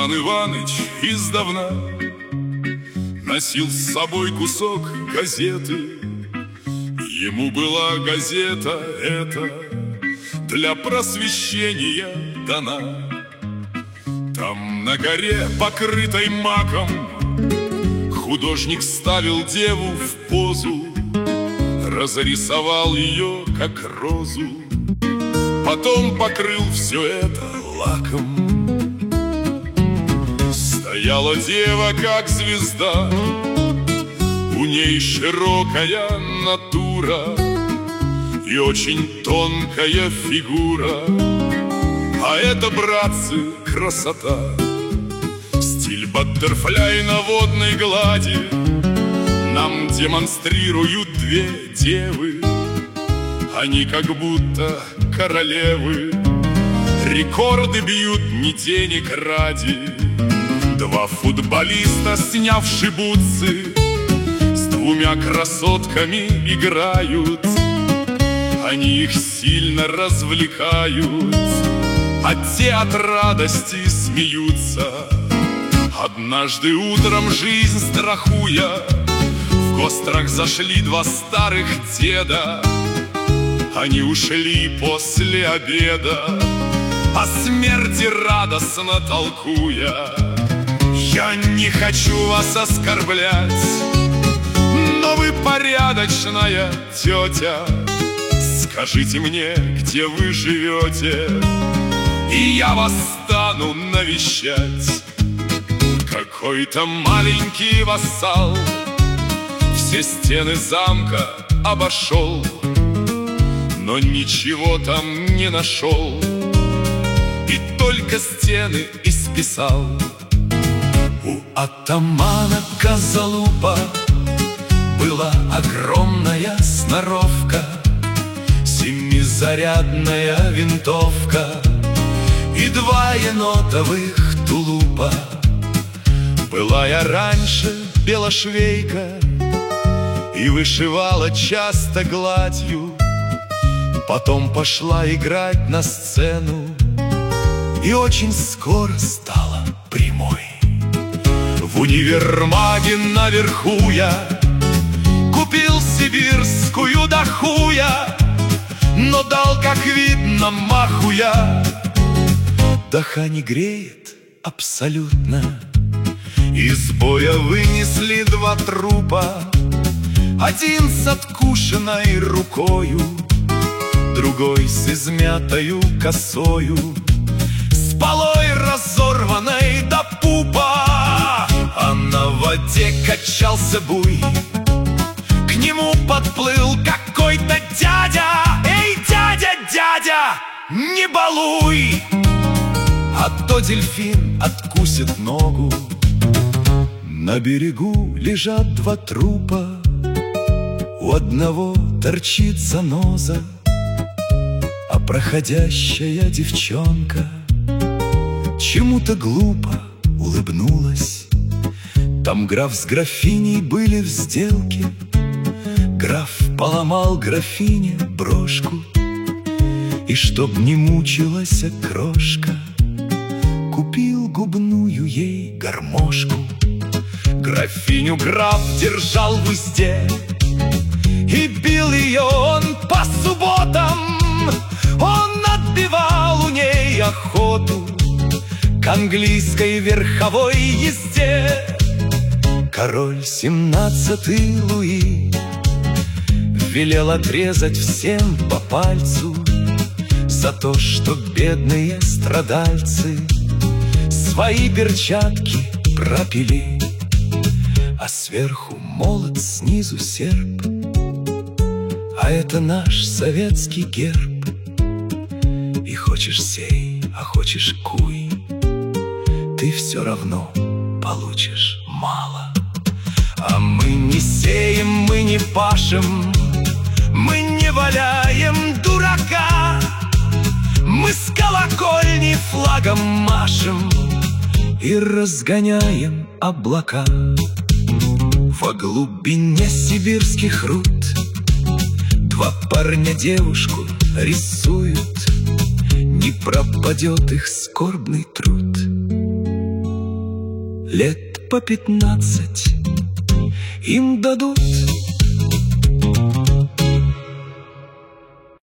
Иван Иваныч издавна носил с собой кусок газеты. Ему была газета эта для просвещения дана. Там на горе, покрытой маком, художник ставил деву в позу, разрисовал ее, как розу, потом покрыл все это лаком. Стояла дева, как звезда, у ней широкая натура и очень тонкая фигура. А это, братцы, красота. Стиль баттерфляй на водной глади нам демонстрируют две девы. Они как будто королевы, рекорды бьют не денег ради. Два футболиста, снявши бутсы, с двумя красотками играют. Они их сильно развлекают, а те от радости смеются. Однажды утром, жизнь страхуя, в гострах зашли два старых деда. Они ушли после обеда, о смерти радостно толкуя. Я не хочу вас оскорблять, но вы порядочная тетя. Скажите мне, где вы живете, и я вас стану навещать. Какой-то маленький вассал все стены замка обошел, но ничего там не нашел, и только стены исписал. У атамана Козлупа была огромная сноровка, семизарядная винтовка и два енотовых тулупа. Была я раньше белошвейка и вышивала часто гладью, потом пошла играть на сцену и очень скоро стала прямой. В универмаге наверху я купил сибирскую дахуя, но дал, как видно, маху я. Даха не греет абсолютно. Из боя вынесли два трупа, один с откушенной рукою, другой с измятою косою, с полой разорванной до пупа. А на воде качался буй, к нему подплыл какой-то дядя. Эй, дядя, дядя, не балуй, а то дельфин откусит ногу. На берегу лежат два трупа, у одного торчит заноза, а проходящая девчонка чему-то глупо улыбнулась. Там граф с графиней были в сделке, граф поломал графине брошку, и чтоб не мучилась крошка, купил губную ей гармошку. Графиню граф держал в узде, и бил ее он по субботам. Он отбивал у ней охоту к английской верховой езде. Король 17-й Луи велел отрезать всем по пальцу за то, что бедные страдальцы свои перчатки пропили. А сверху молот, снизу серп, а это наш советский герб. И хочешь сей, а хочешь куй, ты все равно получишь мало. А мы не сеем, мы не пашем, мы не валяем дурака. Мы с колокольни флагом машем и разгоняем облака. Во глубине сибирских руд два парня девушку рисуют, не пропадет их скорбный труд. лет по 15 им дадут